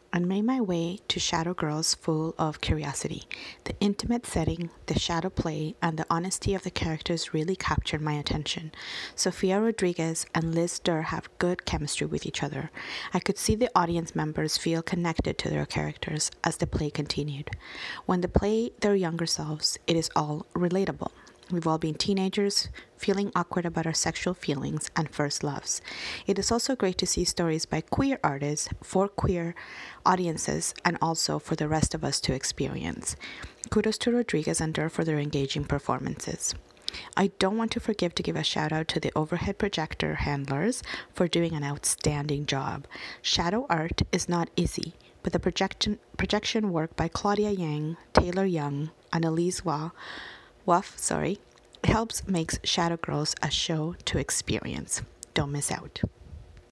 and made my way to Shadow Girls full of curiosity. The intimate setting, the shadow play, and the honesty of the characters really captured my attention. Sofia Rodriguez and Liz Durr have good chemistry with each other. I could see the audience members feel connected to their characters as the play continued. When they play their younger selves, it is all relatable. We've all been teenagers, feeling awkward about our sexual feelings and first loves. It is also great to see stories by queer artists for queer audiences and also for the rest of us to experience. Kudos to Rodriguez and Durr for their engaging performances. I don't want to forget to give a shout out to the overhead projector handlers for doing an outstanding job. Shadow art is not easy, but the projection work by Claudia Yang, Taylor Young, and Elise Wuff, helps makes Shadow Girls a show to experience. Don't miss out.